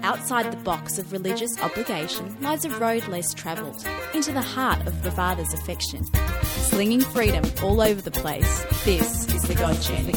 Outside the box of religious obligation lies a road less travelled, into the heart of the Father's affection. Slinging freedom all over the place, this is the God Journey.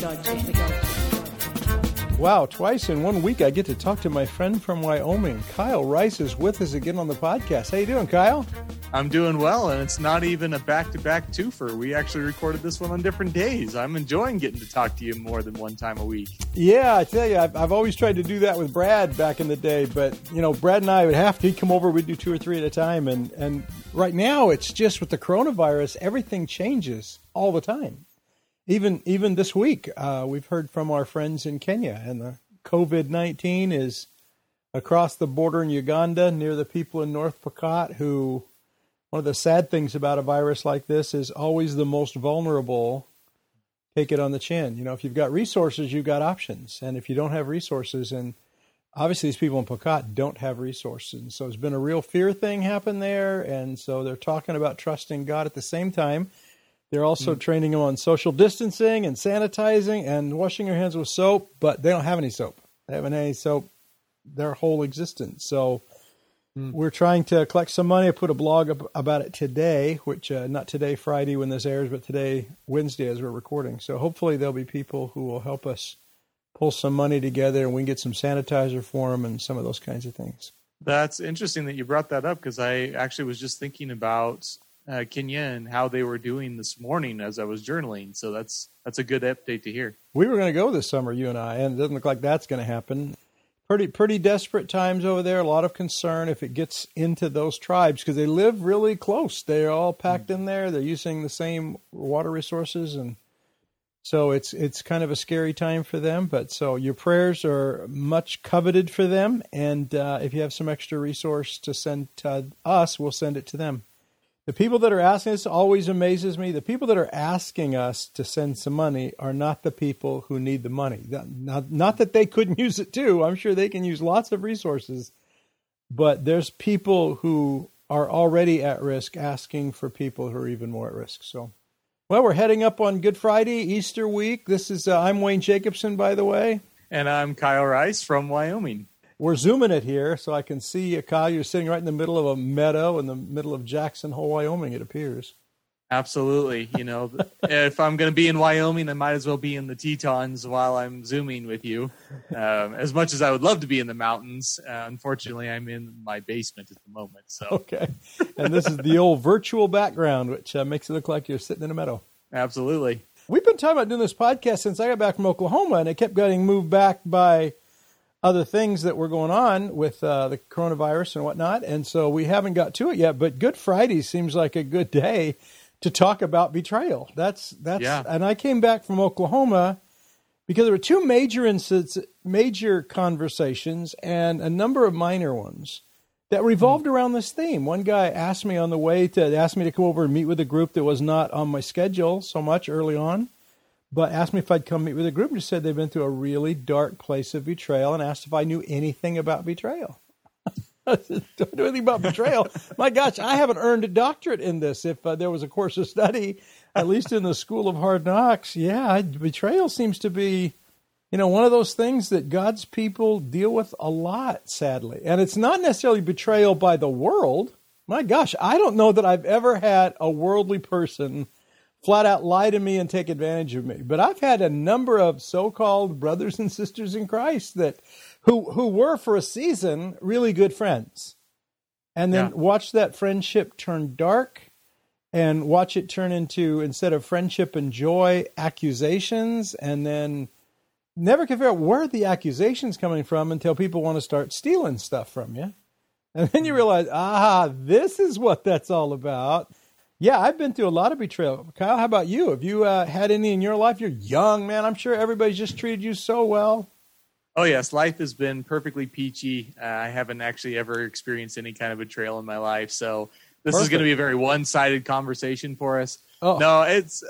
Wow, twice in 1 week I get to talk to my friend from Wyoming. Kyle Rice is with us again on the podcast. How you doing, Kyle? I'm doing well, and it's not even a back-to-back twofer. We actually recorded this one on different days. I'm enjoying getting to talk to you more than one time a week. Yeah, I tell you, I've always tried to do that with Brad back in the day, but, you know, Brad and I would have to, he'd come over, we'd do 2 or 3 at a time, and right now it's just with the coronavirus, everything changes all the time. Even this week, we've heard from our friends in Kenya, and the COVID-19 is across the border in Uganda near the people in North Pokot who... One of the sad things about a virus like this is always the most vulnerable take it on the chin. You know, if you've got resources, you've got options. And if you don't have resources, and obviously these people in Pokot don't have resources. So there's been a real fear thing happen there. And so they're talking about trusting God at the same time. They're also training them on social distancing and sanitizing and washing your hands with soap, but they don't have any soap. They haven't had any soap their whole existence. So we're trying to collect some money. I put a blog about it today, which not today, Friday when this airs, but today, Wednesday as we're recording. So hopefully there'll be people who will help us pull some money together and we can get some sanitizer for them and some of those kinds of things. That's interesting that you brought that up because I actually was just thinking about Kenya and how they were doing this morning as I was journaling. So that's a good update to hear. We were going to go this summer, you and I, and it doesn't look like that's going to happen. Pretty desperate times over there. A lot of concern if it gets into those tribes because they live really close. They're all packed in there. They're using the same water resources, and so it's kind of a scary time for them. But so your prayers are much coveted for them, and if you have some extra resource to send to us, we'll send it to them. The people that are asking us always amazes me. The people that are asking us to send some money are not the people who need the money. Not that they couldn't use it too. I'm sure they can use lots of resources. But there's people who are already at risk asking for people who are even more at risk. So, well, we're heading up on Good Friday, Easter week. This is I'm Wayne Jacobson, by the way. And I'm Kyle Rice from Wyoming. We're zooming it here so I can see you, Kyle. You're sitting right in the middle of a meadow in the middle of Jackson Hole, Wyoming, it appears. Absolutely. You know, if I'm going to be in Wyoming, I might as well be in the Tetons while I'm zooming with you. As much as I would love to be in the mountains, unfortunately, I'm in my basement at the moment. So okay. And this is the old virtual background, which makes it look like you're sitting in a meadow. Absolutely. We've been talking about doing this podcast since I got back from Oklahoma, and it kept getting moved back by other things that were going on with the coronavirus and whatnot. And so we haven't got to it yet, but Good Friday seems like a good day to talk about betrayal. That's yeah. And I came back from Oklahoma because there were 2 major incidents, major conversations and a number of minor ones that revolved around this theme. One guy asked me on the way asked me to come over and meet with a group that was not on my schedule so much early on, but asked me if I'd come meet with a group and just said they've been through a really dark place of betrayal and asked if I knew anything about betrayal. I said, don't know anything about betrayal. My gosh, I haven't earned a doctorate in this. If there was a course of study, at least in the School of Hard Knocks, betrayal seems to be, one of those things that God's people deal with a lot, sadly. And it's not necessarily betrayal by the world. My gosh, I don't know that I've ever had a worldly person flat out lie to me and take advantage of me. But I've had a number of so-called brothers and sisters in Christ who were for a season really good friends. And then watch that friendship turn dark and watch it turn into, instead of friendship and joy, accusations, and then never can figure out where the accusations coming from until people want to start stealing stuff from you. And then you realize, this is what that's all about. Yeah, I've been through a lot of betrayal. Kyle, how about you? Have you had any in your life? You're young, man. I'm sure everybody's just treated you so well. Oh, yes. Life has been perfectly peachy. I haven't actually ever experienced any kind of betrayal in my life. So this is going to be a very one-sided conversation for us. Oh. No,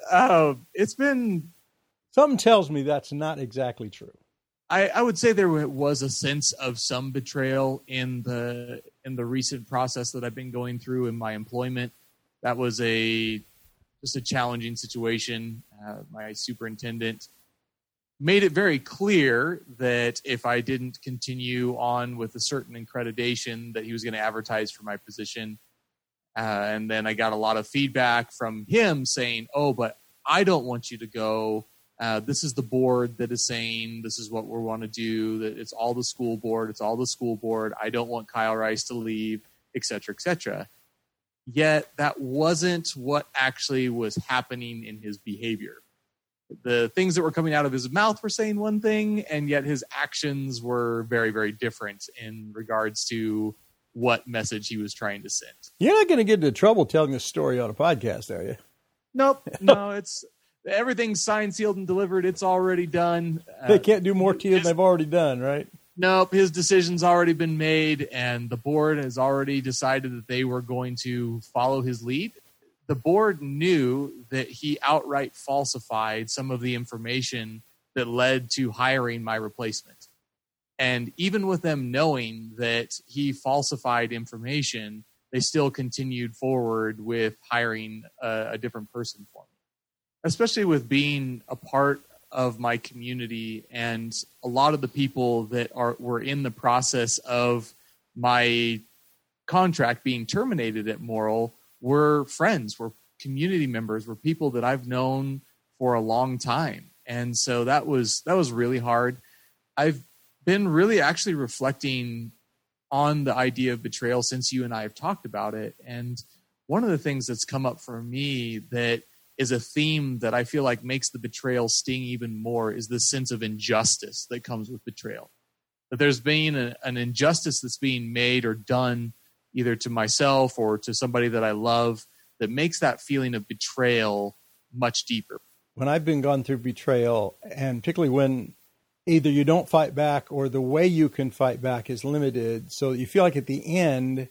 it's been... Something tells me that's not exactly true. I would say there was a sense of some betrayal in the recent process that I've been going through in my employment. That was just a challenging situation. My superintendent made it very clear that if I didn't continue on with a certain accreditation, that he was going to advertise for my position. And then I got a lot of feedback from him saying, oh, but I don't want you to go. This is the board that is saying this is what we want to do, that it's all the school board. It's all the school board. I don't want Kyle Rice to leave, et cetera, et cetera. Yet that wasn't what actually was happening in his behavior. The things that were coming out of his mouth were saying one thing, and yet his actions were very, very different in regards to what message he was trying to send. You're not going to get into trouble telling this story on a podcast, are you? Nope. No, it's everything's signed, sealed, and delivered. It's already done. They can't do more to you than they've already done, right? Nope. His decision's already been made, and the board has already decided that they were going to follow his lead. The board knew that he outright falsified some of the information that led to hiring my replacement. And even with them knowing that he falsified information, they still continued forward with hiring a different person for me. Especially with being a part of my community, and a lot of the people that were in the process of my contract being terminated at Morrill were friends, were community members, were people that I've known for a long time. And so that was really hard. I've been really actually reflecting on the idea of betrayal since you and I have talked about it. And one of the things that's come up for me that is a theme that I feel like makes the betrayal sting even more is the sense of injustice that comes with betrayal. That there's been an injustice that's being made or done either to myself or to somebody that I love that makes that feeling of betrayal much deeper. When I've been gone through betrayal, and particularly when either you don't fight back or the way you can fight back is limited, so you feel like at the end,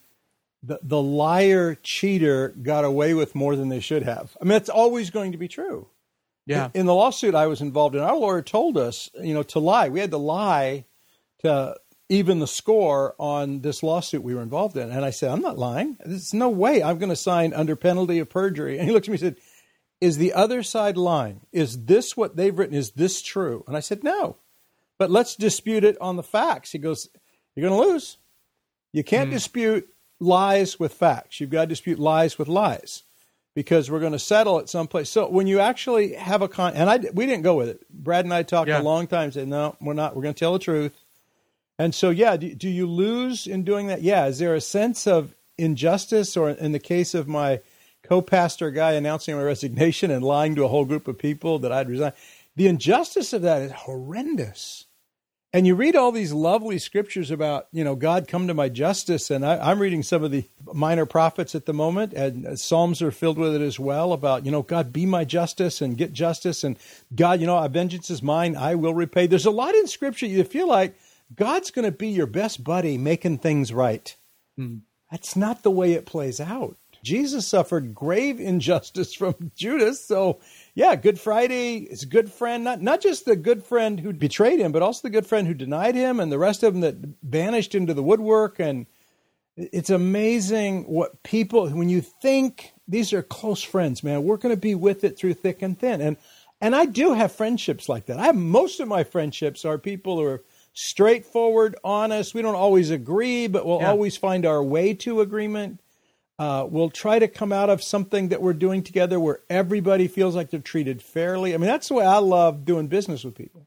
the liar cheater got away with more than they should have. I mean, that's always going to be true. Yeah. In the lawsuit I was involved in, our lawyer told us, to lie. We had to lie to even the score on this lawsuit we were involved in. And I said, I'm not lying. There's no way I'm going to sign under penalty of perjury. And he looked at me and said, is the other side lying? Is this what they've written? Is this true? And I said, no. But let's dispute it on the facts. He goes, you're going to lose. You can't dispute lies with facts. You've got to dispute lies with lies because we're going to settle at some place. So when you actually have we didn't go with it. Brad and I talked a long time, said, no, we're not. We're going to tell the truth. And so, do you lose in doing that? Yeah. Is there a sense of injustice, or in the case of my co-pastor guy announcing my resignation and lying to a whole group of people that I'd resign? The injustice of that is horrendous. And you read all these lovely scriptures about, God come to my justice. And I'm reading some of the minor prophets at the moment, and Psalms are filled with it as well about, God, be my justice and get justice. And God, vengeance is mine. I will repay. There's a lot in scripture you feel like God's going to be your best buddy making things right. That's not the way it plays out. Jesus suffered grave injustice from Judas. So, Good Friday is a good friend, not just the good friend who betrayed him, but also the good friend who denied him and the rest of them that banished into the woodwork. And it's amazing what people, when you think these are close friends, man, we're going to be with it through thick and thin. And I do have friendships like that. Most of my friendships are people who are straightforward, honest. We don't always agree, but we'll always find our way to agreement. We'll try to come out of something that we're doing together where everybody feels like they're treated fairly. I mean, that's the way I love doing business with people.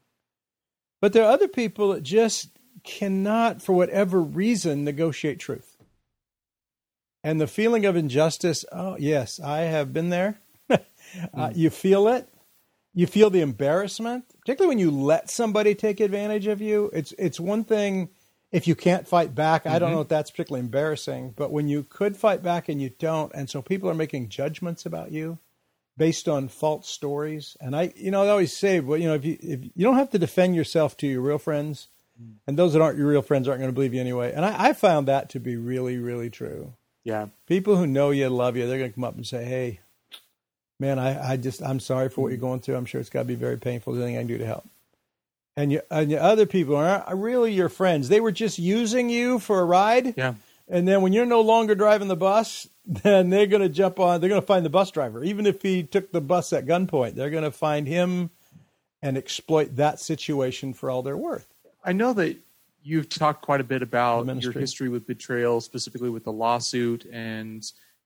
But there are other people that just cannot, for whatever reason, negotiate truth. And the feeling of injustice, oh, yes, I have been there. You feel it. You feel the embarrassment, particularly when you let somebody take advantage of you. It's one thing if you can't fight back. I don't know if that's particularly embarrassing, but when you could fight back and you don't, and so people are making judgments about you based on false stories. And I always say, well, if you don't have to defend yourself to your real friends, and those that aren't your real friends aren't going to believe you anyway. And I found that to be really, really true. Yeah. People who know you, love you, they're going to come up and say, hey, man, I'm sorry for what you're going through. I'm sure it's got to be very painful. Is there anything I can do to help? And your other people aren't really your friends. They were just using you for a ride. Yeah. And then when you're no longer driving the bus, then they're going to jump on. They're going to find the bus driver. Even if he took the bus at gunpoint, they're going to find him and exploit that situation for all they're worth. I know that you've talked quite a bit about The your ministry. history with betrayal, specifically with the lawsuit and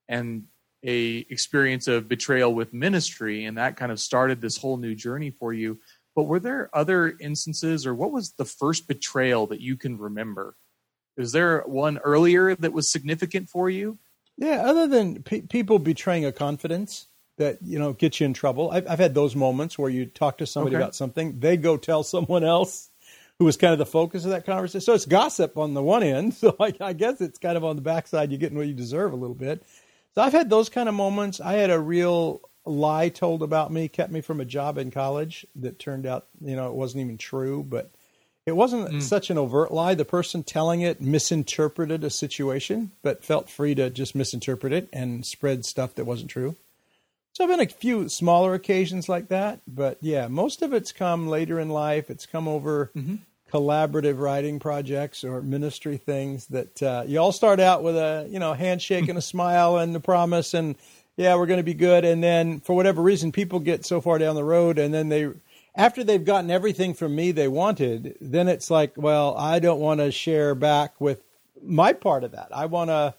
a experience of betrayal with ministry, and that kind of started this whole new journey for you. But were there other instances, or what was the first betrayal that you can remember? Is there one earlier that was significant for you? Yeah, other than people betraying a confidence that, gets you in trouble. I've had those moments where you talk to somebody Okay. about something, they go tell someone else who was kind of the focus of that conversation. So it's gossip on the one end. So I guess it's kind of on the backside, you're getting what you deserve a little bit. So I've had those kind of moments. I had a real lie told about me, kept me from a job in college that turned out, it wasn't even true, but it wasn't such an overt lie. The person telling it misinterpreted a situation, but felt free to just misinterpret it and spread stuff that wasn't true. So I've been a few smaller occasions like that, but yeah, most of it's come later in life. It's come over collaborative writing projects or ministry things that you all start out with a handshake and a smile and a promise and yeah, we're going to be good. And then for whatever reason, people get so far down the road and then after they've gotten everything from me they wanted, then it's like, well, I don't want to share back with my part of that. I want to,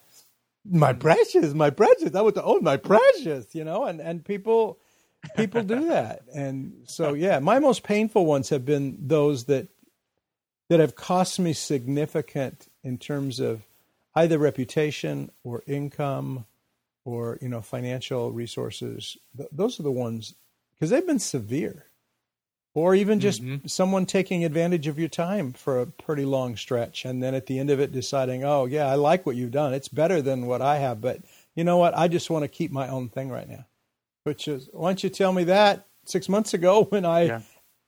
my precious, I want to own my precious, and people do that. And so, yeah, my most painful ones have been those that have cost me significant in terms of either reputation or income or, financial resources. Those are the ones, because they've been severe. Or even just someone taking advantage of your time for a pretty long stretch. And then at the end of it deciding, oh, yeah, I like what you've done. It's better than what I have. But you know what? I just want to keep my own thing right now. Which is, why don't you tell me that 6 months ago when I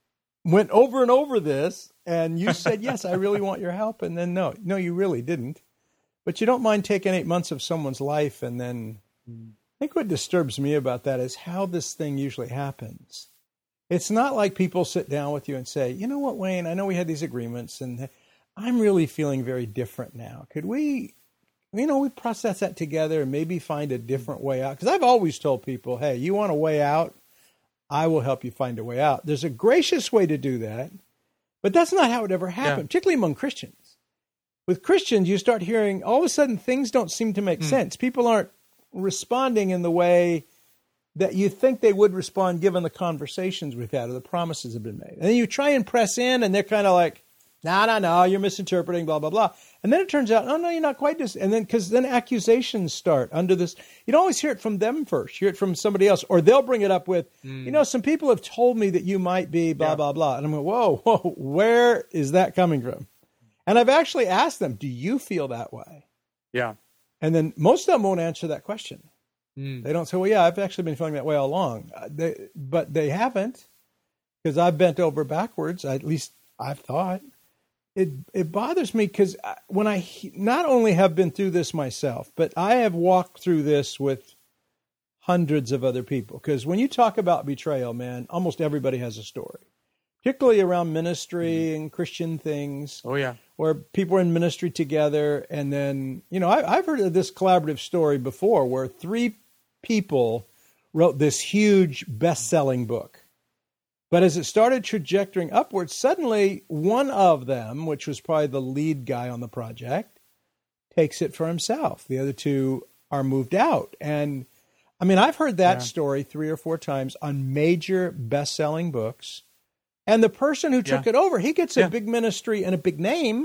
went over and over this and you said, yes, I really want your help. And then no, you really didn't. But you don't mind taking 8 months of someone's life. And then I think what disturbs me about that is how this thing usually happens. It's not like people sit down with you and say, you know what, Wayne, I know we had these agreements and I'm really feeling very different now. Could we process that together and maybe find a different way out? Because I've always told people, hey, you want a way out? I will help you find a way out. There's a gracious way to do that, but that's not how it ever happened, particularly among Christians. With Christians, you start hearing all of a sudden things don't seem to make sense. People aren't responding in the way that you think they would respond given the conversations we've had or the promises have been made. And then you try and press in and they're kind of like, no, you're misinterpreting, blah, blah, blah. And then it turns out, oh, no, you're not quite this. And then, because then accusations start under this. You don't always hear it from them first. You hear it from somebody else. Or they'll bring it up with, some people have told me that you might be blah, blah, blah. And I'm like, whoa, where is that coming from? And I've actually asked them, do you feel that way? Yeah. And then most of them won't answer that question. They don't say, well, yeah, I've actually been feeling that way all along. But they haven't, because I've bent over backwards, at least I've thought. It bothers me because when I not only have been through this myself, but I have walked through this with hundreds of other people. Because when you talk about betrayal, man, almost everybody has a story, particularly around ministry and Christian things. Oh, yeah. Where people are in ministry together. And then, I've heard of this collaborative story before where 3 people wrote this huge best-selling book. But as it started trajectorying upwards, suddenly one of them, which was probably the lead guy on the project, takes it for himself. The other 2 are moved out. And I mean, I've heard that story 3 or 4 times on major best-selling books. And the person who took it over, he gets a big ministry and a big name.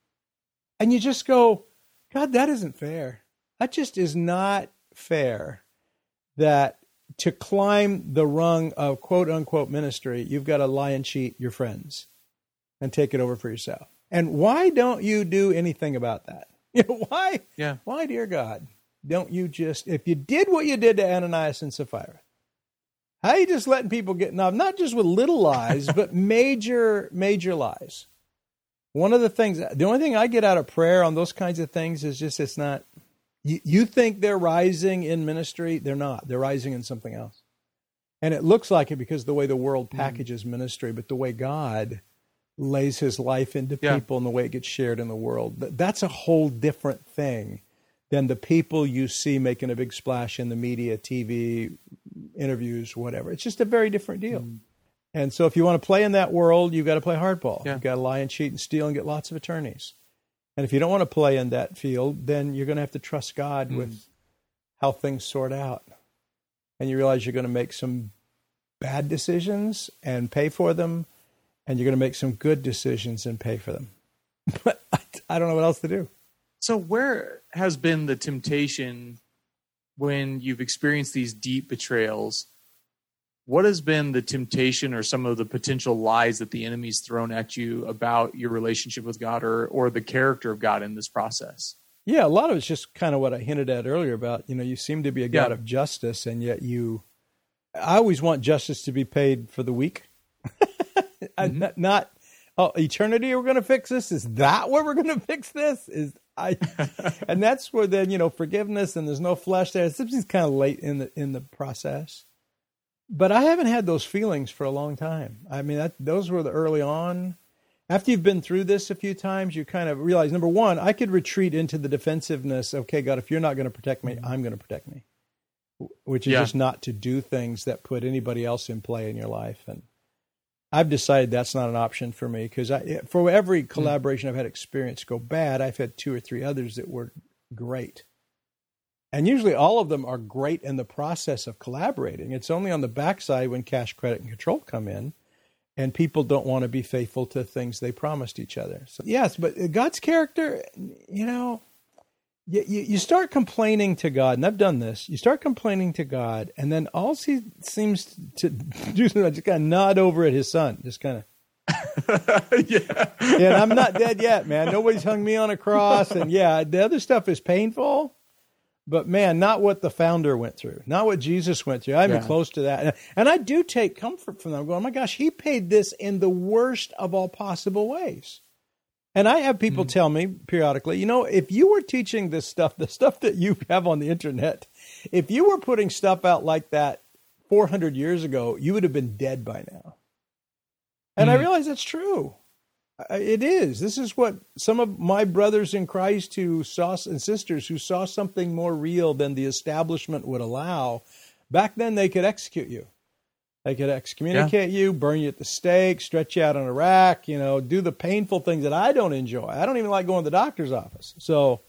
And you just go, God, that isn't fair. That just is not fair. That to climb the rung of quote unquote ministry, you've got to lie and cheat your friends and take it over for yourself. And why don't you do anything about that? Why? Yeah. Why, dear God, don't you just, if you did what you did to Ananias and Sapphira, how are you just letting people get involved? Not just with little lies, but major lies. One of the only thing I get out of prayer on those kinds of things is just, it's not, you think they're rising in ministry. They're not. They're rising in something else. And it looks like it because the way the world packages ministry, but the way God lays his life into people and the way it gets shared in the world, that's a whole different thing than the people you see making a big splash in the media, TV, interviews, whatever. It's just a very different deal. And so if you want to play in that world, you've got to play hardball. Yeah. You've got to lie and cheat and steal and get lots of attorneys. And if you don't want to play in that field, then you're going to have to trust God with how things sort out. And you realize you're going to make some bad decisions and pay for them, and you're going to make some good decisions and pay for them. But I don't know what else to do. So where has been the temptation when you've experienced these deep betrayals? What has been the temptation or some of the potential lies that the enemy's thrown at you about your relationship with God or the character of God in this process? Yeah, a lot of it's just kind of what I hinted at earlier about, you seem to be a God of justice, and yet I always want justice to be paid for the weak. Not, eternity, we're going to fix this? Is that where we're going to fix this? And that's where then, forgiveness, and there's no flesh there. It's just kind of late in the process. But I haven't had those feelings for a long time. I mean, those were the early on. After you've been through this a few times, you kind of realize, number one, I could retreat into the defensiveness. Okay, God, if you're not going to protect me, I'm going to protect me, which is just not to do things that put anybody else in play in your life. And I've decided that's not an option for me, because for every collaboration I've had experience go bad, I've had 2 or 3 others that were great. And usually all of them are great in the process of collaborating. It's only on the backside when cash, credit, and control come in, and people don't want to be faithful to things they promised each other. So yes, but God's character, you start complaining to God, and I've done this. You start complaining to God, and then all he seems to do is just kind of nod over at his son, just kind of. Yeah, and I'm not dead yet, man. Nobody's hung me on a cross, and the other stuff is painful. But man, not what the founder went through, not what Jesus went through. I'm close to that. And I do take comfort from them. I'm going, oh my gosh, he paid this in the worst of all possible ways. And I have people tell me periodically, if you were teaching this stuff, the stuff that you have on the internet, if you were putting stuff out like that 400 years ago, you would have been dead by now. And I realize that's true. It is. This is what some of my brothers in Christ and sisters who saw something more real than the establishment would allow. Back then, they could execute you. They could excommunicate you, burn you at the stake, stretch you out on a rack, do the painful things that I don't enjoy. I don't even like going to the doctor's office. So,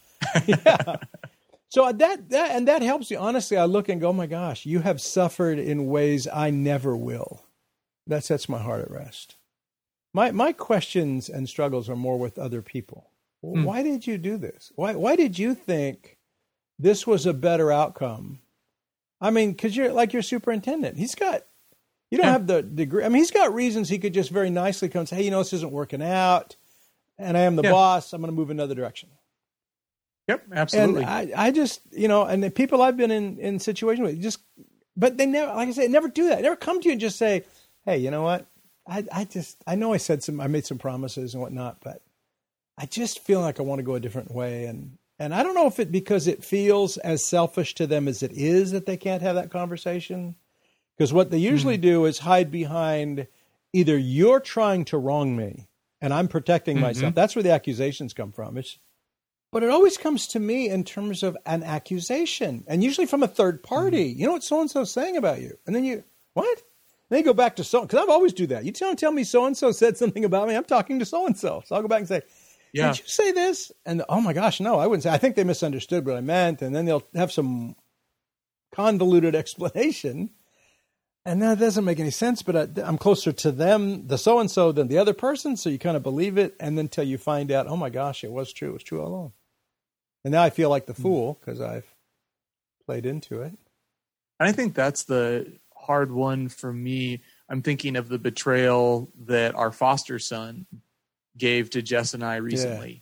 So that helps you. Honestly, I look and go, oh my gosh, you have suffered in ways I never will. That sets my heart at rest. My questions and struggles are more with other people. Why did you do this? Why did you think this was a better outcome? I mean, because you're superintendent. You don't have the degree. I mean, he's got reasons he could just very nicely come and say, hey, this isn't working out, and I am the boss. I'm going to move another direction. Yep, absolutely. And I just, and the people I've been in situations with, but they never, like I said, never do that. They never come to you and just say, hey, you know what? I know I made some promises and whatnot, but I just feel like I want to go a different way. And I don't know if because it feels as selfish to them as it is that they can't have that conversation. Because what they usually do is hide behind either you're trying to wrong me and I'm protecting myself. That's where the accusations come from. But it always comes to me in terms of an accusation, and usually from a third party. You know what so-and-so's saying about you? And then what? Then you go back to because I always do that. You tell me so-and-so said something about me. I'm talking to so-and-so. So I'll go back and say, did you say this? And oh my gosh, no, I wouldn't say. I think they misunderstood what I meant. And then they'll have some convoluted explanation. And that doesn't make any sense, but I'm closer to them, the so-and-so, than the other person. So you kind of believe it. And then until you find out, oh my gosh, it was true. It was true all along. And now I feel like the fool because I've played into it. I think that's the hard one for me. I'm thinking of the betrayal that our foster son gave to Jess and I recently,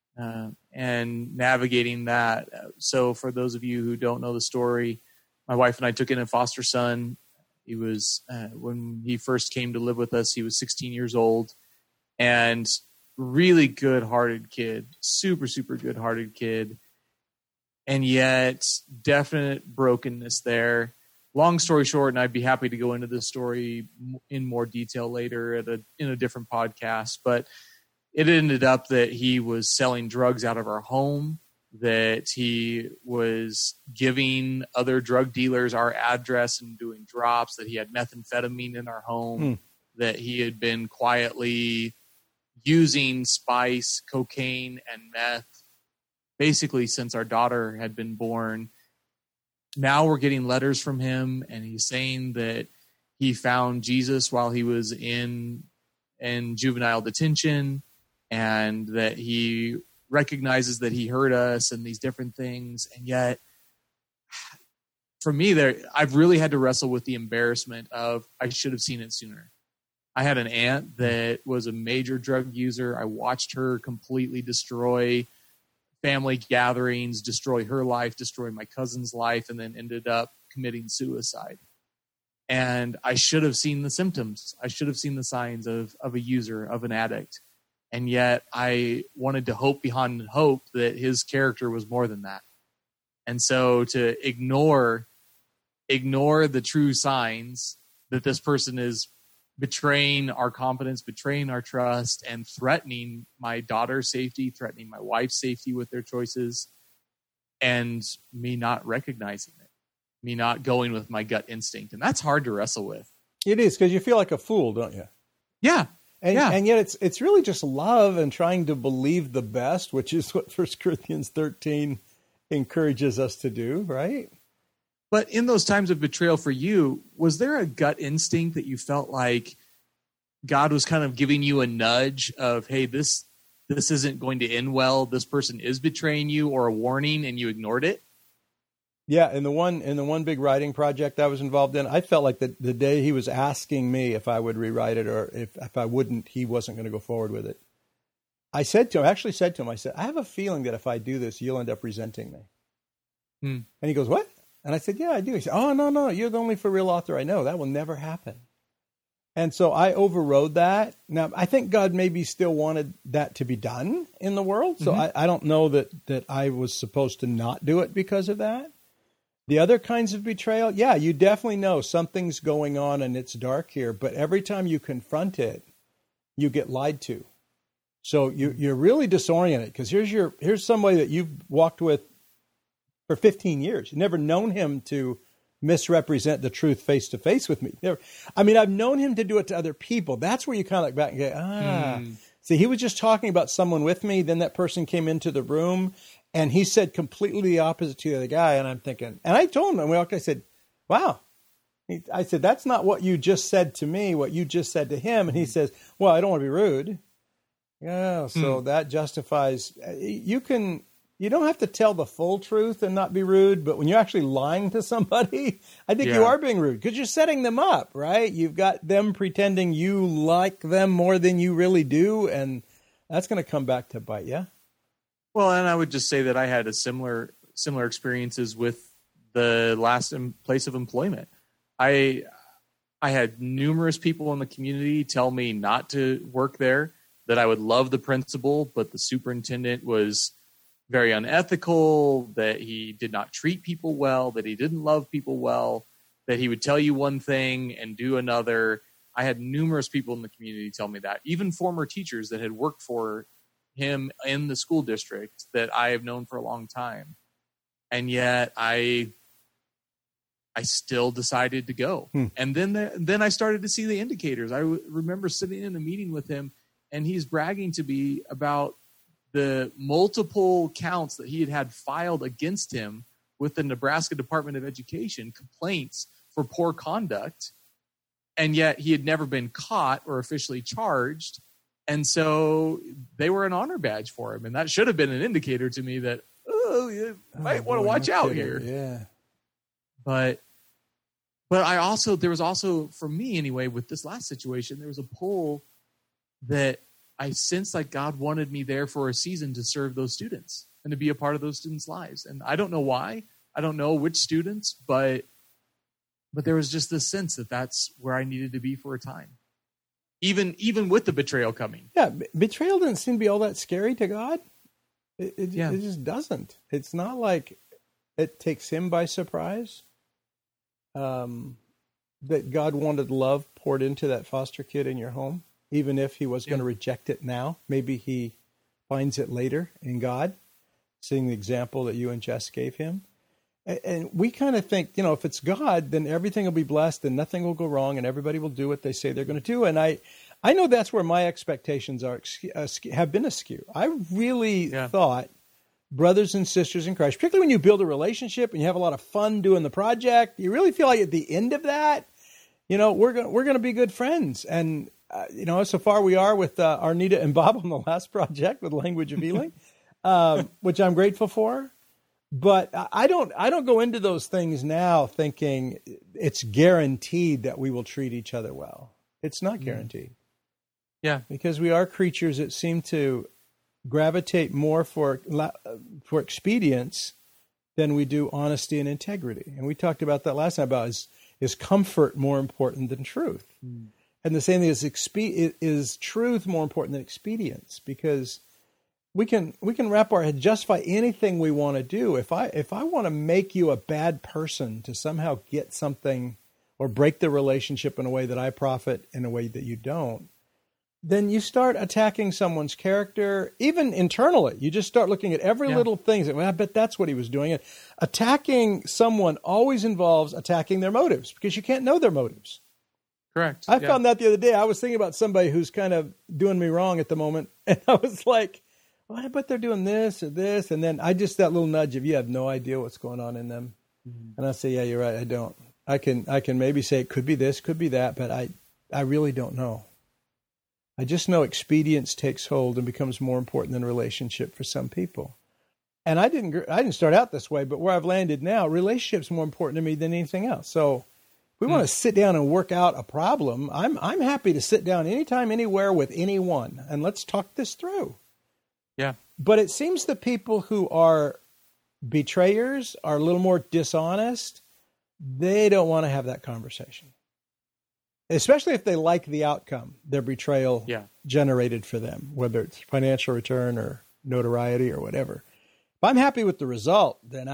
and navigating that. So for those of you who don't know the story, my wife and I took in a foster son. He was, when he first came to live with us, he was 16 years old, and really good-hearted kid, super, super good-hearted kid, and yet definite brokenness there. Long story short, and I'd be happy to go into this story in more detail later in a different podcast, but it ended up that he was selling drugs out of our home, that he was giving other drug dealers our address and doing drops, that he had methamphetamine in our home, that he had been quietly using spice, cocaine, and meth basically since our daughter had been born. Now we're getting letters from him, and he's saying that he found Jesus while he was in juvenile detention, and that he recognizes that he hurt us and these different things. And yet, for me, I've really had to wrestle with the embarrassment of I should have seen it sooner. I had an aunt that was a major drug user. I watched her completely destroy family gatherings, destroy her life, destroy my cousin's life, and then ended up committing suicide. And I should have seen the symptoms. I should have seen the signs of a user, of an addict. And yet I wanted to hope behind hope that his character was more than that. And so to ignore the true signs that this person is betraying our confidence, betraying our trust, and threatening my daughter's safety, threatening my wife's safety with their choices, and me not recognizing it, me not going with my gut instinct. And that's hard to wrestle with. It is, because you feel like a fool, don't you? Yeah. And yet it's really just love and trying to believe the best, which is what 1 Corinthians 13 encourages us to do, right? But in those times of betrayal for you, was there a gut instinct that you felt like God was kind of giving you a nudge of, hey, this isn't going to end well, this person is betraying you, or a warning, and you ignored it? Yeah, in the one big writing project I was involved in, I felt like the day he was asking me if I would rewrite it, or if I wouldn't, he wasn't going to go forward with it. I said to him, I have a feeling that if I do this, you'll end up resenting me. And he goes, what? And I said, yeah, I do. He said, oh, no, you're the only for real author I know. That will never happen. And so I overrode that. Now, I think God maybe still wanted that to be done in the world. So I don't know that I was supposed to not do it because of that. The other kinds of betrayal, yeah, you definitely know something's going on and it's dark here. But every time you confront it, you get lied to. So you're really disoriented, because here's somebody that you've walked with for 15 years. You've never known him to misrepresent the truth face to face with me. I've known him to do it to other people. That's where you kind of look back and go, See, he was just talking about someone with me. Then that person came into the room and he said completely the opposite to the other guy. And I'm thinking, and I told him, I said, wow. I said, that's not what you just said to me, what you just said to him. And he says, well, I don't want to be rude. Yeah, so that justifies, you don't have to tell the full truth and not be rude, but when you're actually lying to somebody, I think you are being rude, because you're setting them up, right? You've got them pretending you like them more than you really do, and that's going to come back to bite you. Well, and I would just say that I had a similar experiences with the last place of employment. I had numerous people in the community tell me not to work there, that I would love the principal, but the superintendent was very unethical, that he did not treat people well, that he didn't love people well, that he would tell you one thing and do another. I had numerous people in the community tell me that, even former teachers that had worked for him in the school district that I have known for a long time. And yet I still decided to go. And then I started to see the indicators. I remember sitting in a meeting with him, and he's bragging to me about the multiple counts that he had filed against him with the Nebraska Department of Education, complaints for poor conduct, and yet he had never been caught or officially charged. And so they were an honor badge for him. And that should have been an indicator to me that, you might want to watch out here. Yeah. But there was also, for me anyway, with this last situation, there was a pull that I sensed like God wanted me there for a season to serve those students and to be a part of those students' lives. And I don't know why. I don't know which students, but there was just this sense that that's where I needed to be for a time, even with the betrayal coming. Yeah, betrayal doesn't seem to be all that scary to God. It just doesn't. It's not like it takes him by surprise. That God wanted love poured into that foster kid in your home. Even if he was going to reject it now, maybe he finds it later in God, seeing the example that you and Jess gave him. And we kind of think, if it's God, then everything will be blessed and nothing will go wrong and everybody will do what they say they're going to do. And I know that's where my expectations have been askew. I really thought brothers and sisters in Christ, particularly when you build a relationship and you have a lot of fun doing the project, you really feel like at the end of that, we're going to be good friends. And, so far we are with Arnita and Bob on the last project with Language of Healing, which I'm grateful for. But I don't go into those things now thinking it's guaranteed that we will treat each other well. It's not guaranteed. Yeah. Because we are creatures that seem to gravitate more for expedience than we do honesty and integrity. And we talked about that last time about is comfort more important than truth? And the same thing is truth more important than expedience? Because we can wrap our head, justify anything we want to do. If I want to make you a bad person to somehow get something or break the relationship in a way that I profit in a way that you don't, then you start attacking someone's character, even internally. You just start looking at every little thing. Well, I bet that's what he was doing. And attacking someone always involves attacking their motives because you can't know their motives. Correct. I found that the other day. I was thinking about somebody who's kind of doing me wrong at the moment, and I was like, well, I bet they're doing this or this. And then that little nudge of you have no idea what's going on in them. And I say, yeah, you're right. I don't. I can maybe say it could be this, could be that, but I really don't know. I just know expedience takes hold and becomes more important than relationship for some people. And I didn't start out this way, but where I've landed now, relationship's more important to me than anything else. So if we want to sit down and work out a problem, I'm happy to sit down anytime, anywhere with anyone, and let's talk this through. Yeah. But it seems the people who are betrayers, are a little more dishonest, they don't want to have that conversation. Especially if they like the outcome their betrayal generated for them, whether it's financial return or notoriety or whatever. If I'm happy with the result, then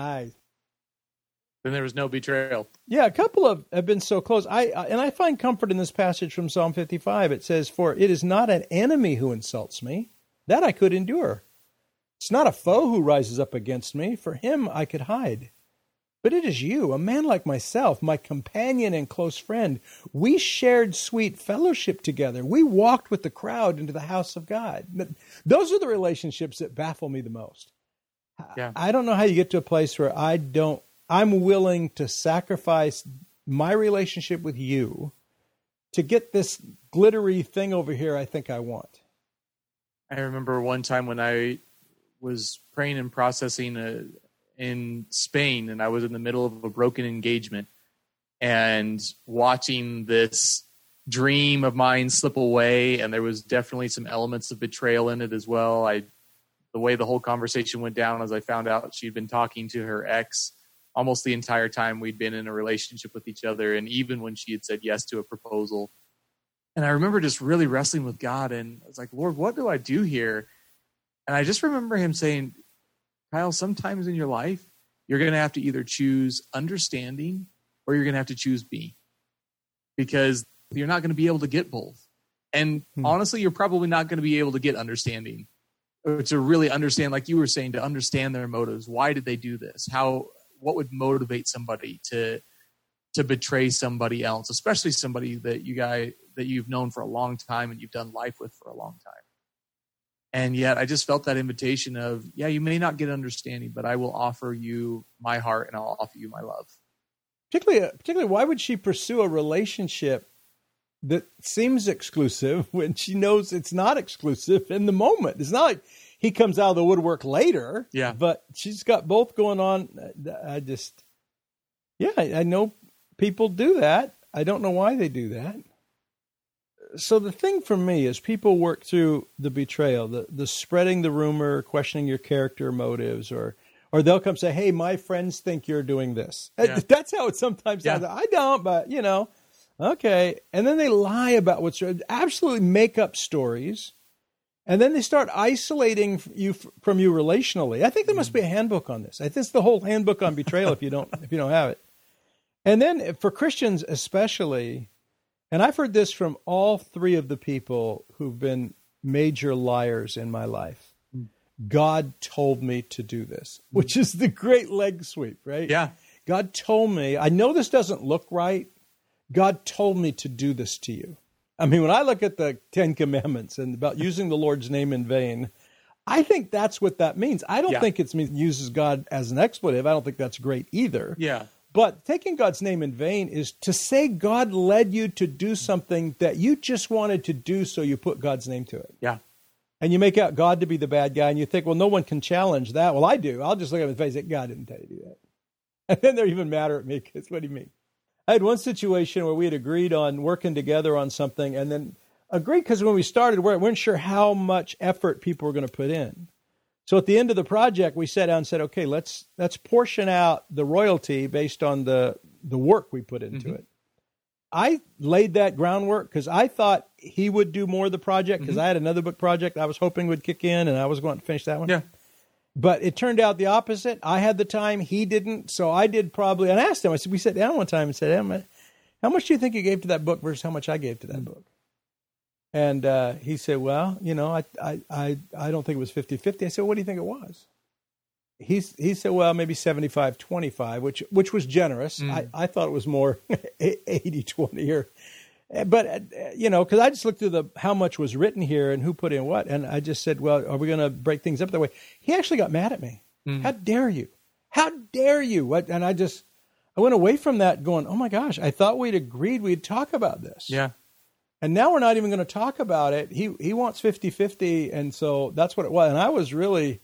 there was no betrayal. Yeah, a couple have been so close. I find comfort in this passage from Psalm 55. It says, "For it is not an enemy who insults me, that I could endure. It's not a foe who rises up against me, for him I could hide. But it is you, a man like myself, my companion and close friend. We shared sweet fellowship together. We walked with the crowd into the house of God." Those are the relationships that baffle me the most. Yeah. I don't know how you get to a place where I'm willing to sacrifice my relationship with you to get this glittery thing over here I think I want. I remember one time when I was praying and processing in Spain, and I was in the middle of a broken engagement and watching this dream of mine slip away. And there was definitely some elements of betrayal in it as well. The way the whole conversation went down, as I found out she'd been talking to her ex almost the entire time we'd been in a relationship with each other. And even when she had said yes to a proposal. And I remember just really wrestling with God, and I was like, Lord, what do I do here? And I just remember him saying, Kyle, sometimes in your life, you're going to have to either choose understanding or you're going to have to choose me, because you're not going to be able to get both. And honestly, you're probably not going to be able to get understanding, or to really understand, like you were saying, to understand their motives. Why did they do this? What would motivate somebody to betray somebody else, especially somebody that you've known for a long time and you've done life with for a long time? And yet I just felt that invitation of, yeah, you may not get understanding, but I will offer you my heart and I'll offer you my love. Particularly, why would she pursue a relationship that seems exclusive when she knows it's not exclusive in the moment? It's not like he comes out of the woodwork later, but she's got both going on. I know people do that. I don't know why they do that. So the thing for me is people work through the betrayal, the spreading the rumor, questioning your character motives, or they'll come say, hey, my friends think you're doing this. Yeah. That's how it sometimes sounds. I don't, but, okay. And then they lie about what's absolutely make up stories. And then they start isolating you from you relationally. I think there must be a handbook on this. I think it's the whole handbook on betrayal if you don't have it. And then for Christians especially, and I've heard this from all three of the people who've been major liars in my life. God told me to do this, which is the great leg sweep, right? Yeah. God told me, I know this doesn't look right. God told me to do this to you. I mean, when I look at the 10 Commandments and about using the Lord's name in vain, I think that's what that means. I don't think it means uses God as an expletive. I don't think that's great either. Yeah. But taking God's name in vain is to say God led you to do something that you just wanted to do, so you put God's name to it. Yeah. And you make out God to be the bad guy, and you think, well, no one can challenge that. Well, I do. I'll just look at him and face it. God didn't tell you to do that. And then they're even madder at me because what do you mean? I had one situation where we had agreed on working together on something, and then agreed because when we started, we weren't sure how much effort people were going to put in. So at the end of the project, we sat down and said, okay, let's portion out the royalty based on the work we put into it. I laid that groundwork because I thought he would do more of the project because I had another book project I was hoping would kick in, and I was going to finish that one. Yeah. But it turned out the opposite. I had the time. He didn't. So I did probably, and I asked him, I said, we sat down one time and said, how much do you think you gave to that book versus how much I gave to that book? And he said, well, you know, I don't think it was 50-50. I said, what do you think it was? He said, well, maybe 75-25, which was generous. I thought it was more 80-20 but you know, because I just looked through how much was written here and who put in what, and I just said, well, are we going to break things up that way? He actually got mad at me. How dare you? How dare you? And I went away from that going, oh my gosh, I thought we'd agreed we'd talk about this. Yeah. And now we're not even going to talk about it. He wants 50-50, and so that's what it was. And I was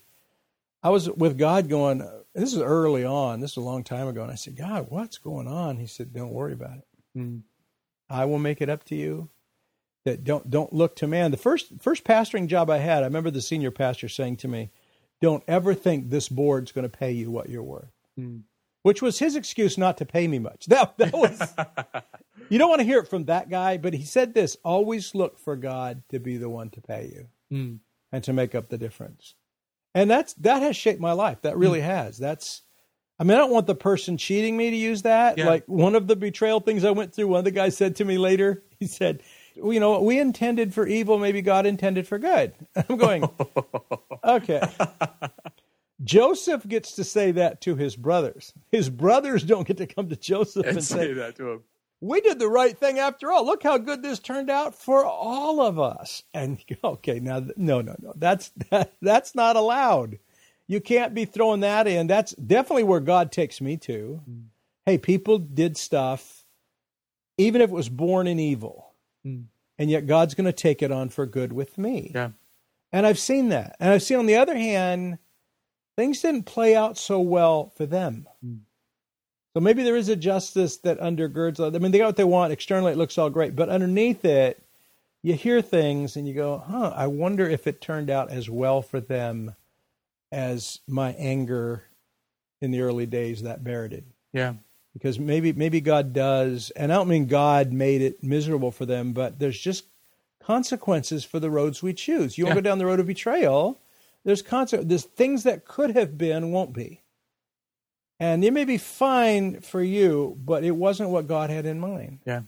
with God going, this is early on. This is a long time ago. And I said, God, what's going on? He said, don't worry about it. I will make it up to you. That don't look to man. The first pastoring job I had, I remember the senior pastor saying to me, don't ever think this board's going to pay you what you're worth. Which was his excuse not to pay me much. That was, you don't want to hear it from that guy, but he said this, always look for God to be the one to pay you and to make up the difference. And that has shaped my life. That really has. I don't want the person cheating me to use that. Yeah. Like one of the betrayal things I went through, one of the guys said to me later, he said, well, you know, we intended for evil, maybe God intended for good. I'm going, okay. Joseph gets to say that to his brothers. His brothers don't get to come to Joseph and say that to him. We did the right thing after all. Look how good this turned out for all of us. And okay, now no. That's not allowed. You can't be throwing that in. That's definitely where God takes me to. Hey, people did stuff, even if it was born in evil, and yet God's going to take it on for good with me. Yeah. And I've seen that. And I've seen, on the other hand, things didn't play out so well for them. So maybe there is a justice that undergirds. I mean, they got what they want. Externally, it looks all great. But underneath it, you hear things and you go, I wonder if it turned out as well for them as my anger in the early days that merited. Yeah. Because maybe God does, and I don't mean God made it miserable for them, but there's just consequences for the roads we choose. You want to go down the road of betrayal, there's things that could have been, won't be. And it may be fine for you, but it wasn't what God had in mind. Yeah.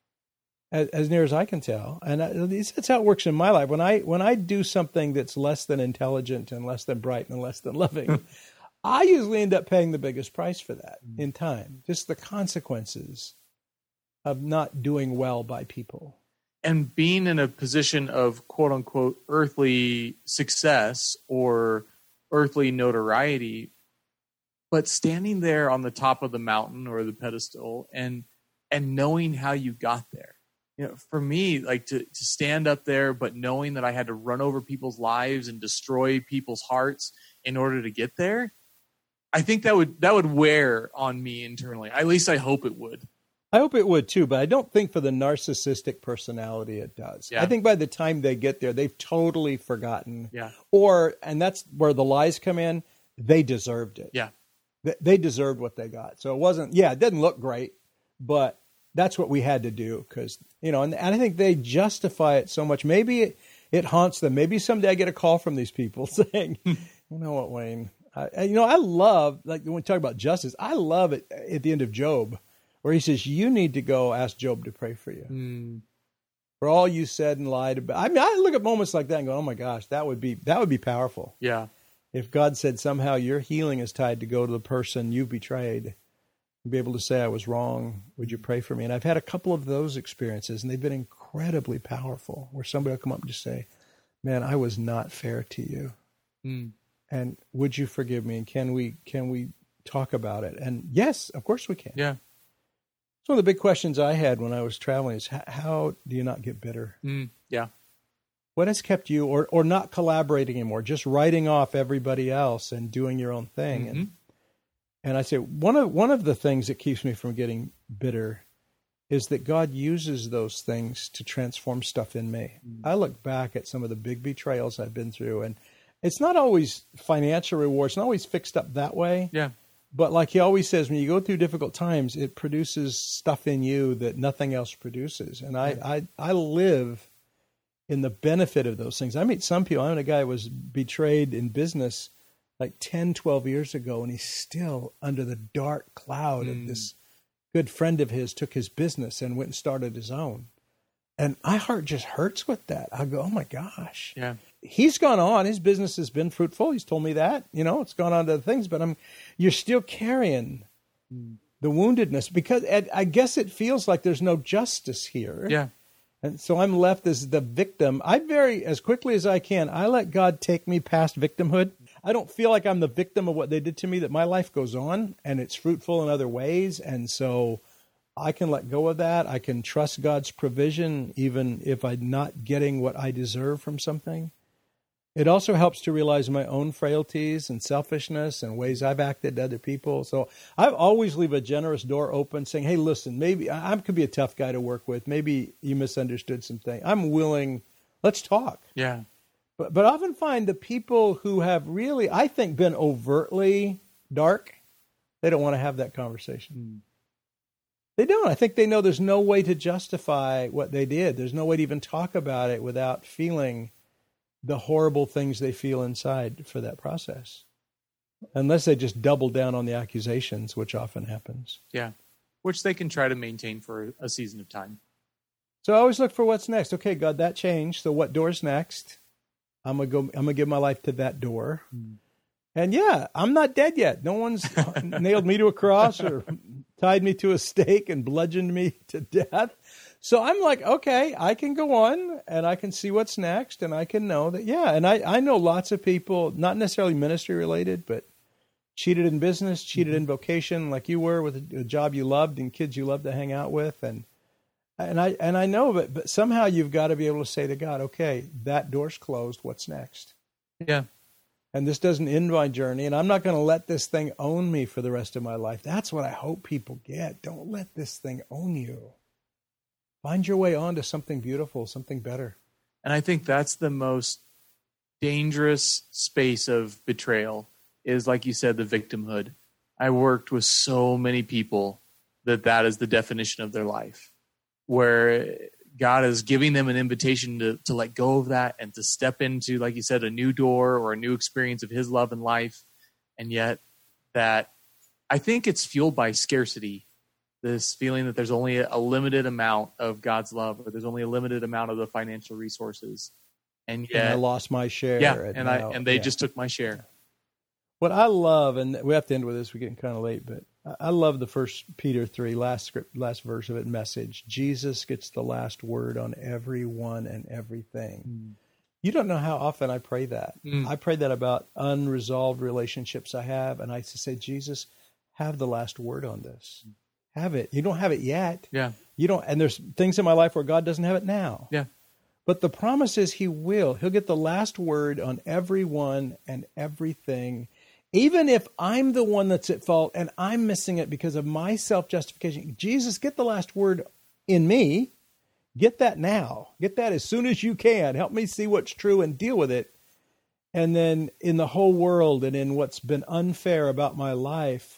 As near as I can tell. And that's how it works in my life. When I do something that's less than intelligent and less than bright and less than loving, I usually end up paying the biggest price for that in time. Just the consequences of not doing well by people. And being in a position of quote unquote earthly success or earthly notoriety, but standing there on the top of the mountain or the pedestal and knowing how you got there. You know, for me, like to stand up there, but knowing that I had to run over people's lives and destroy people's hearts in order to get there, I think that would wear on me internally. At least I hope it would. I hope it would too, but I don't think for the narcissistic personality it does. Yeah. I think by the time they get there, they've totally forgotten. Yeah. And that's where the lies come in. They deserved it. Yeah. They deserved what they got. So it didn't look great, but that's what we had to do because, you know, and I think they justify it so much. Maybe it haunts them. Maybe someday I get a call from these people saying, you know what, Wayne, I love, like when we talk about justice, I love it at the end of Job where he says, you need to go ask Job to pray for you. For all you said and lied about. I mean, I look at moments like that and go, oh my gosh, that would be powerful. Yeah. If God said somehow your healing is tied to go to the person you betrayed, be able to say I was wrong. Would you pray for me? And I've had a couple of those experiences, and they've been incredibly powerful, where somebody will come up and just say, man, I was not fair to you. And would you forgive me? And can we talk about it? And yes, of course we can. Yeah. It's one of the big questions I had when I was traveling is how do you not get bitter? Yeah. What has kept you, or not collaborating anymore, just writing off everybody else and doing your own thing? And I say one of the things that keeps me from getting bitter is that God uses those things to transform stuff in me. I look back at some of the big betrayals I've been through, and it's not always financial rewards, not always fixed up that way. Yeah. But like he always says, when you go through difficult times, it produces stuff in you that nothing else produces. And I live in the benefit of those things. I meet some people. I mean, a guy was betrayed in business like 10, 12 years ago, and he's still under the dark cloud of this good friend of his took his business and went and started his own. And my heart just hurts with that. I go, oh my gosh. Yeah. He's gone on. His business has been fruitful. He's told me that. It's gone on to other things, but you're still carrying the woundedness, because I guess it feels like there's no justice here. Yeah. And so I'm left as the victim. As quickly as I can, I let God take me past victimhood. I don't feel like I'm the victim of what they did to me, that my life goes on and it's fruitful in other ways. And so I can let go of that. I can trust God's provision, even if I'm not getting what I deserve from something. It also helps to realize my own frailties and selfishness and ways I've acted to other people. So I always leave a generous door open saying, hey, listen, maybe I could be a tough guy to work with. Maybe you misunderstood something. I'm willing. Let's talk. Yeah. But I often find the people who have really, I think, been overtly dark, they don't want to have that conversation. They don't. I think they know there's no way to justify what they did. There's no way to even talk about it without feeling the horrible things they feel inside for that process. Unless they just double down on the accusations, which often happens. Yeah. Which they can try to maintain for a season of time. So I always look for what's next. Okay, God, that changed. So what door's next? I'm gonna give my life to that door. And yeah, I'm not dead yet. No one's nailed me to a cross or tied me to a stake and bludgeoned me to death. So I'm like, okay, I can go on and I can see what's next, and I can know that, yeah. And I know lots of people, not necessarily ministry related, but cheated in business, cheated in vocation, like you were, with a job you loved and kids you loved to hang out with. And I know, but somehow you've got to be able to say to God, okay, that door's closed. What's next? Yeah. And this doesn't end my journey, and I'm not going to let this thing own me for the rest of my life. That's what I hope people get. Don't let this thing own you. Find your way on to something beautiful, something better. And I think that's the most dangerous space of betrayal is, like you said, the victimhood. I worked with so many people that is the definition of their life, where God is giving them an invitation to let go of that and to step into, like you said, a new door or a new experience of his love and life. And yet that, I think it's fueled by scarcity, this feeling that there's only a limited amount of God's love, or there's only a limited amount of the financial resources. And yet, I lost my share. Yeah, and they just took my share. What I love, and we have to end with this, we're getting kind of late, but I love the 1 Peter 3, last verse of it, message. Jesus gets the last word on everyone and everything. You don't know how often I pray that. I pray that about unresolved relationships I have, and I say, Jesus, have the last word on this. Have it. You don't have it yet. Yeah. You don't, and there's things in my life where God doesn't have it now. Yeah. But the promise is he will. He'll get the last word on everyone and everything. Even if I'm the one that's at fault and I'm missing it because of my self-justification, Jesus, get the last word in me. Get that now. Get that as soon as you can. Help me see what's true and deal with it. And then in the whole world and in what's been unfair about my life,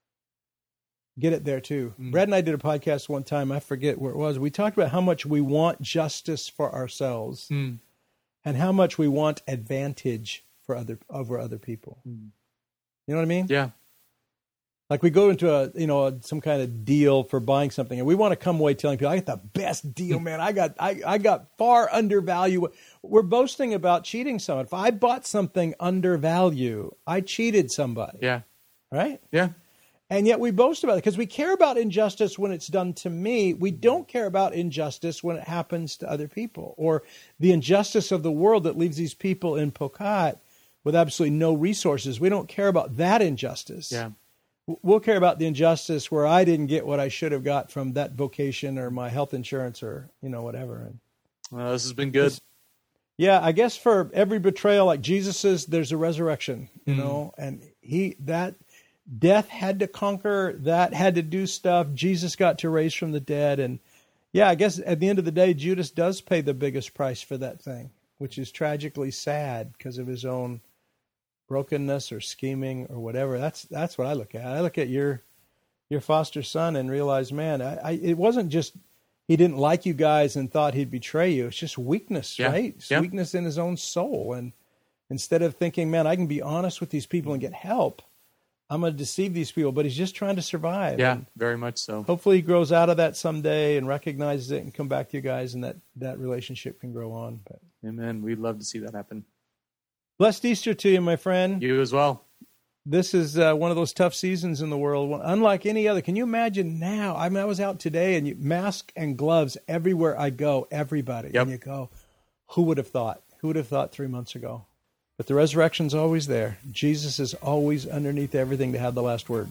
get it there too. Brad and I did a podcast one time. I forget where it was. We talked about how much we want justice for ourselves and how much we want advantage for over other people. You know what I mean? Yeah. Like we go into some kind of deal for buying something, and we want to come away telling people, I got the best deal, man. I got far undervalue. We're boasting about cheating someone. If I bought something undervalue, I cheated somebody. Yeah. Right? Yeah. And yet we boast about it because we care about injustice when it's done to me. We don't care about injustice when it happens to other people, or the injustice of the world that leaves these people in Pokot with absolutely no resources. We don't care about that injustice. Yeah. We'll care about the injustice where I didn't get what I should have got from that vocation or my health insurance or, whatever. And well, this has been good. Yeah, I guess for every betrayal like Jesus's, there's a resurrection, and that death had to conquer, that had to do stuff. Jesus got to raise from the dead. And yeah, I guess at the end of the day, Judas does pay the biggest price for that thing, which is tragically sad because of his own brokenness or scheming or whatever. That's what I look at. I look at your foster son and realize, man, it wasn't just he didn't like you guys and thought he'd betray you. It's just weakness, right? It's weakness in his own soul. And instead of thinking, man, I can be honest with these people and get help, I'm going to deceive these people. But he's just trying to survive. Yeah, and very much so. Hopefully he grows out of that someday and recognizes it and come back to you guys, and that relationship can grow on. But amen. We'd love to see that happen. Blessed Easter to you, my friend. You as well. This is one of those tough seasons in the world, unlike any other. Can you imagine now? I mean, I was out today, and mask and gloves everywhere I go, everybody. Yep. And you go, who would have thought? Who would have thought 3 months ago? But the resurrection's always there. Jesus is always underneath everything to have the last word.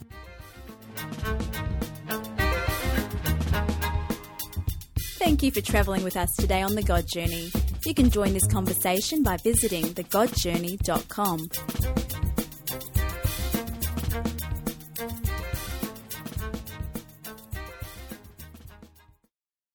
Thank you for travelling with us today on The God Journey. You can join this conversation by visiting thegodjourney.com.